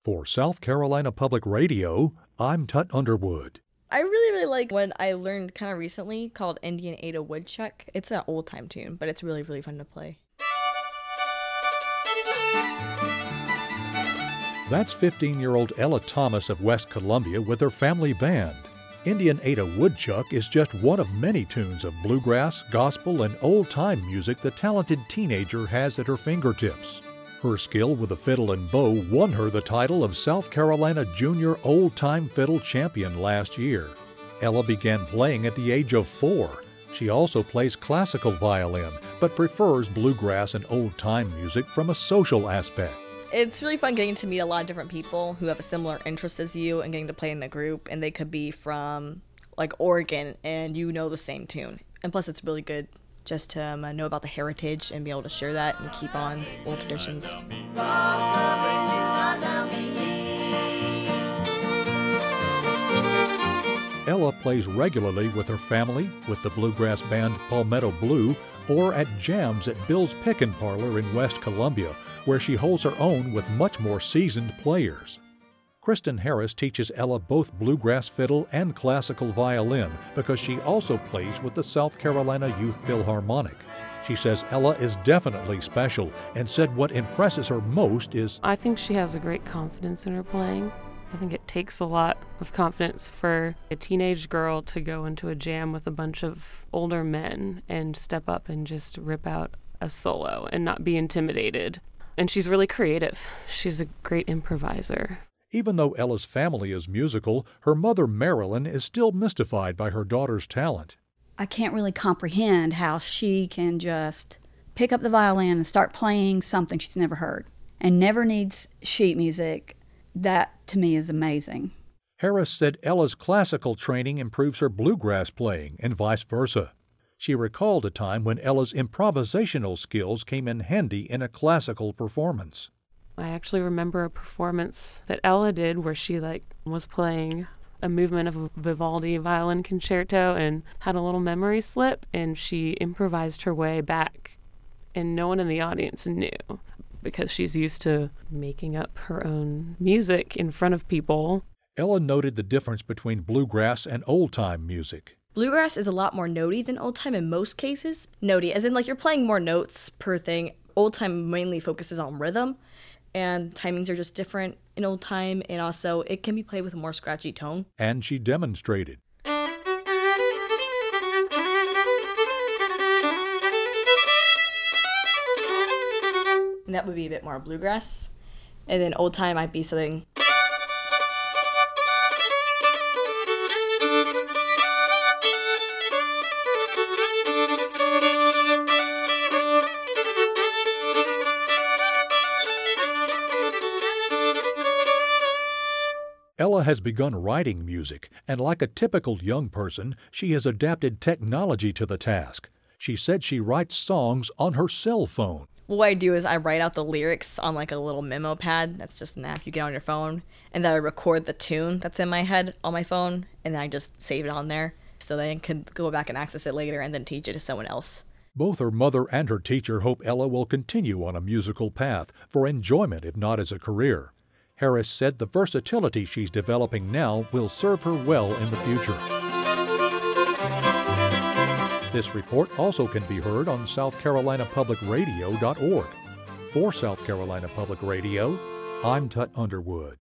For South Carolina Public Radio, I'm Tut Underwood. I really like one I learned kind of recently called Indian Ada Woodchuck. It's an old time tune, but it's really fun to play. That's 15-year-old Ella Thomas of West Columbia with her family band. Indian Ada Woodchuck is just one of many tunes of bluegrass, gospel, and old-time music the talented teenager has at her fingertips. Her skill with the fiddle and bow won her the title of South Carolina Junior Old-Time Fiddle Champion last year. Ella began playing at the age of 4. She also plays classical violin, but prefers bluegrass and old-time music from a social aspect. It's really fun getting to meet a lot of different people who have a similar interest as you and getting to play in a group, and they could be from like Oregon and you know the same tune. And plus it's really good just to know about the heritage and be able to share that and keep on old traditions. Ella plays regularly with her family, with the bluegrass band Palmetto Blue, or at jams at Bill's Pickin' Parlor in West Columbia, where she holds her own with much more seasoned players. Kristen Harris teaches Ella both bluegrass fiddle and classical violin because she also plays with the South Carolina Youth Philharmonic. She says Ella is definitely special and said what impresses her most is, I think she has a great confidence in her playing. I think it takes a lot of confidence for a teenage girl to go into a jam with a bunch of older men and step up and just rip out a solo and not be intimidated. And she's really creative. She's a great improviser. Even though Ella's family is musical, her mother Marilyn is still mystified by her daughter's talent. I can't really comprehend how she can just pick up the violin and start playing something she's never heard and never needs sheet music. That, to me, is amazing. Harris said Ella's classical training improves her bluegrass playing and vice versa. She recalled a time when Ella's improvisational skills came in handy in a classical performance. I actually remember a performance that Ella did where she was playing a movement of Vivaldi violin concerto and had a little memory slip, and she improvised her way back, and no one in the audience knew because she's used to making up her own music in front of people. Ella noted the difference between bluegrass and old-time music. Bluegrass is a lot more notey than old time in most cases. Notey, as in you're playing more notes per thing. Old time mainly focuses on rhythm, and timings are just different in old time, and also it can be played with a more scratchy tone. And she demonstrated. And that would be a bit more bluegrass. And then old time might be something. Ella has begun writing music, and like a typical young person, she has adapted technology to the task. She said she writes songs on her cell phone. What I do is I write out the lyrics on a little memo pad. That's just an app you get on your phone. And then I record the tune that's in my head on my phone, and then I just save it on there so that I can go back and access it later and then teach it to someone else. Both her mother and her teacher hope Ella will continue on a musical path for enjoyment, if not as a career. Harris said the versatility she's developing now will serve her well in the future. This report also can be heard on southcarolinapublicradio.org. For South Carolina Public Radio, I'm Tut Underwood.